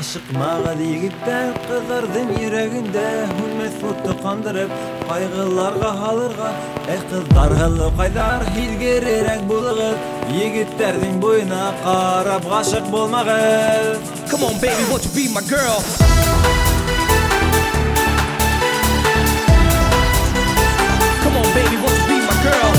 Aşıkmağa yigitler kızardın yüreğinde Hülmet futtu kandırıp kaygılarga halırga kızlar hıllı kaydar hilgererek buluguz Yigitlerдің boyuna qarab gaşık bolmagız. Come on baby, won't you be my girl? Come on baby, won't you be my girl?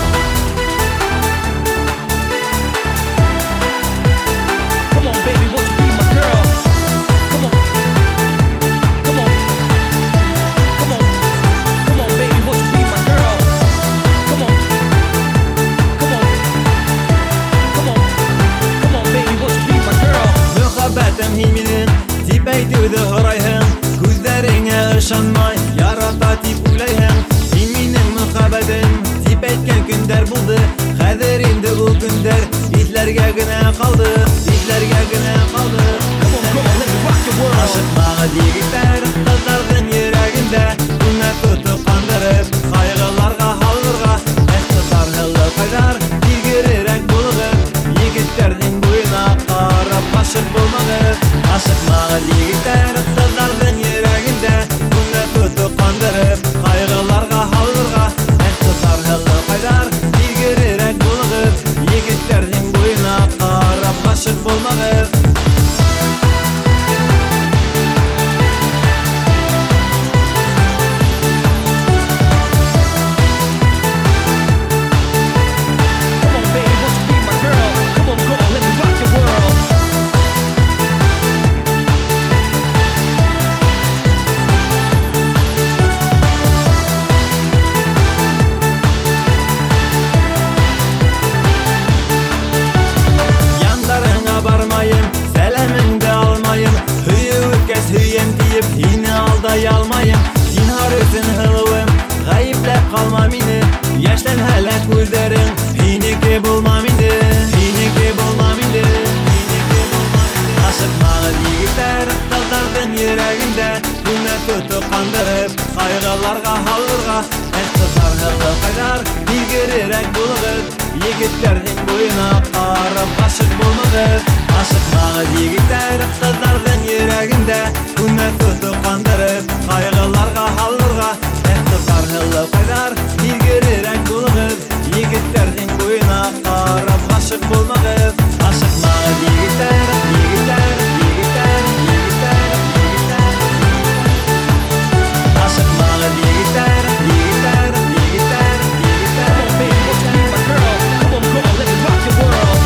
Come on baby, won't you be my girl? Come on. Come on. Come on. Come on baby, won't you be my girl? Come on. Come on. Come on. Come on baby, won't you be my girl? Muhabbetim himinin tipeytüdü hırayhın Gözlerine ışanmay yarata tip ulayhın Himinin muhabbetin tipeytken günler buldu Kader indi o günler bizlerge güne kaldı Bizlerge güne kaldı Come on, let me rock your world. Aşıkmağa yigitler kızlardın yüreğinde Hülmet tuttu kandırıp kaygılarga halırga kızlar hıllı kaydar ilgirerek buluguz Yigitlerдің boyuna qarab gaşık bolmagız. Aşıkmağa yigitler kızlardın yüreğinde Hülmet tuttu kandırıp kaygılarga halırga kızlar hıllı kaydar ilgirerek buluguz Yigitlerдің boyuna qarab gaşık bolmagız. Yine aldayalmayım Zinhar özün hılığım Gayiplep kalmam ini Yaşlan helak gözlerin Hinike bulmam ini Hinike bulmam ini Hinike bulmam ini Aşıkmağı yigitler Kızlardın yüreğinde Hülmet tuttu kandırıp Kaygılarga halırga kızlar hıllı kaydar ilgirerek buluguz Yigitlerдің boyuna qarab gaşık bolmagız. Aşıkmağı yigitler kızlardın yüreğinde Hülmet tuttu kandırıp kaygılarga halırga kızlar hıllı kaydar ilgirerek buluguz Yigitlerдің boyuna qarab gaşık bolmagız. Aşıkmağı yigitler, yigitler, yigitler, yigitler, yigitler Aşıkmağı yigitler, yigitler, yigitler, yigitler Come on baby, won't you be my girl? Come on, let me rock your world.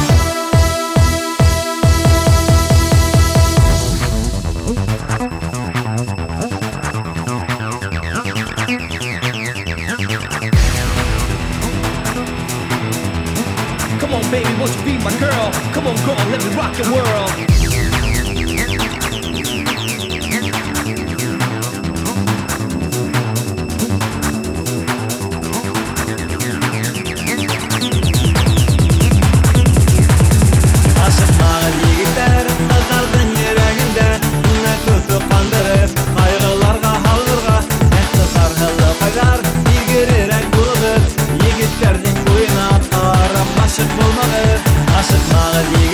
Come on baby, won't you be my girl? Come on, let me rock your world. Aşıkmağı yigitler kızlardın yüreğinde Hülmet tuttu kandırıp kaygılarga halırga kızlar hıllı kaydar ilgirerek buluguz Yigitlerдің boyuna qarab gaşık bolmagız. Aşıkmağı